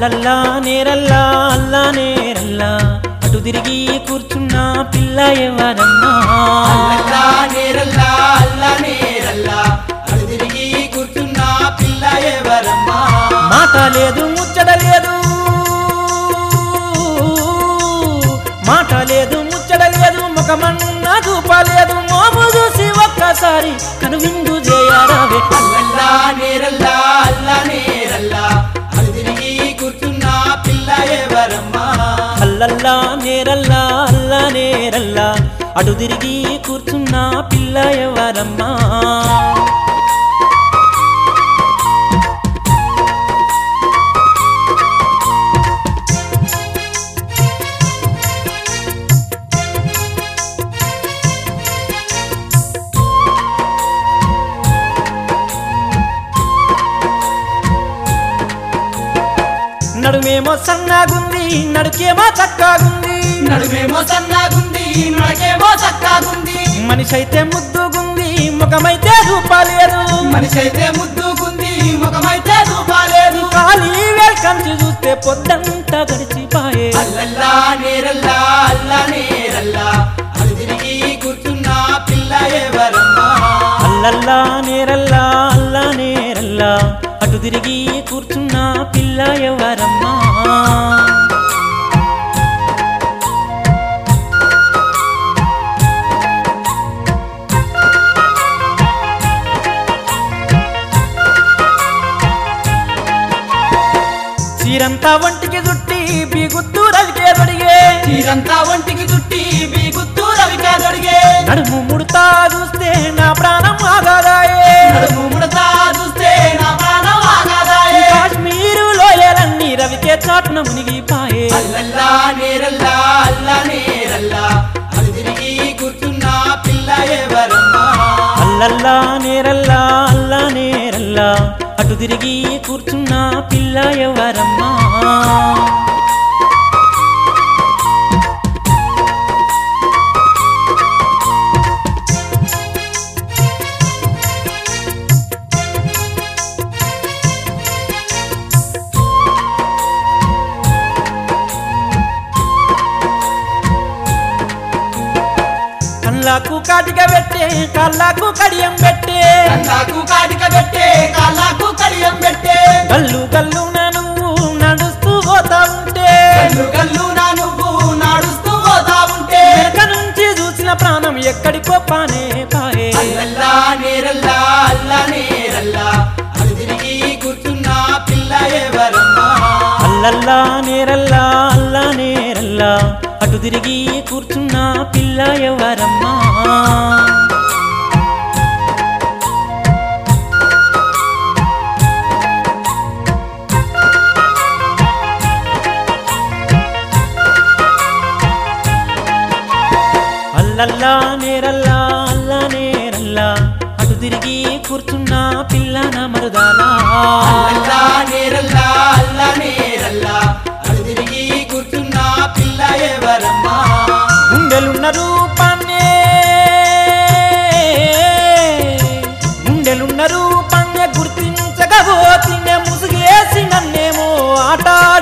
అల్లల్లా నేరల్లా అల్లా నేరల్లా అటు తిరిగి కూర్చున్న పిల్ల ఎవరమ్మా అల్లల్లా నేరల్లా అల్లా నేరల్లా అటు తిరిగి కూర్చున్న పిల్ల ఎవరమ్మా మాట లేదు ముచ్చట లేదు మాట లేదు ముచ్చట లేదు ముఖమన్న చూపలేదు మోము చూసి ఒక్కసారి కనువిందు చేయరావే అల్లల్లా నేరల్లా అల్లా నేరల్లా అటు తిరిగి కూర్చున్న పిల్ల ఎవరమ్మా అల్లల్లా నేరల్లా అల్లా నేరల్లా అటు తిరిగి కూర్చున్న పిల్ల ఎవరమ్మా నడుమేమో సన్నాగుంది నడుకేమో చక్కాగుంది నడుమేమో సన్నాగుంది నడకేమో చక్కాగుంది మనిషి అయితే ముద్దుగుంది ముఖమైతే రూపాలేదు మనిషి అయితే ముద్దుగుంది ముఖమైతే రూపాలేదు ఖాళీ వేల్కంచి చూస్తే పొద్దంతా గడిచిపాయే అల్లల్లా నేరల్లా అల్లా నేరల్లా అటు తిరిగి కూర్చున్న పిల్ల ఎవరమ్మా అల్లల్లా నేరల్లా అల్లా నేరల్లా అటు తిరిగి కూర్చున్న పిల్ల ఎవరమ్మా చీరంతా ఒంటికి చుట్టి బీగుత్తూ రవికే దొడిగే చీరంతా ఒంటికి చుట్టి బీగుత్తూ రవికే దొడిగే నడుము ముడతా చూస్తే నా ప్రాణం ఆగాదాయే నడుము ముడతా చూస్తే నా ప్రాణం ఆగాదాయే కాశ్మీరు లోయలన్నీ రవికే చాటున మునిగిపాయే అల్లల్లా నేరల్లా అల్లా నేరల్లా అటు తిరిగి కూర్చున్న పిల్ల ఎవరమ్మా అల్లల్లా నేరల్లా అల్లా నేరల్లా అటు తిరిగి కూర్చున్న పిల్ల ఎవరమ్మా కళ్ళకు కాటిక పెట్టే కళ్ళకు కడియం పెట్టే కళ్ళకు కాటిక పెట్టే కాళ్ళకు కడియం పెట్టే గల్లు గల్లు నువ్వు నడుస్తూ పోతా ఉంటే గల్లు గల్లు నా నువ్వు నాడుస్తూ పోతా ఉంటే వెనక నుంచి చూసిన ప్రాణం ఎక్కడికో పానే పాయే అల్లల్లా నేరల్లా అల్లా నేరల్లా అటు తిరిగి కూర్చున్న పిల్ల ఎవరమ్మా అల్లల్లా నేరల్లా అల్లా నేరల్లా అటు తిరిగి కూర్చున్న పిల్ల ఎవరమ్మా అల్లల్లా నేరల్లా అల్లా నేరల్లా అటు తిరిగి కూర్చున్న పిల్ల నా మరుదానా అల్లల్లా నేరల్లా అల్లా నేరల్లా అటు తిరిగి కూర్చున్న పిల్ల ఎవరమ్మా గుండెలున్న రూపాన్నే గుండెలున్న రూపాన్నే గుర్తించకపోతే ముసుగేసి నన్నేమో ఆట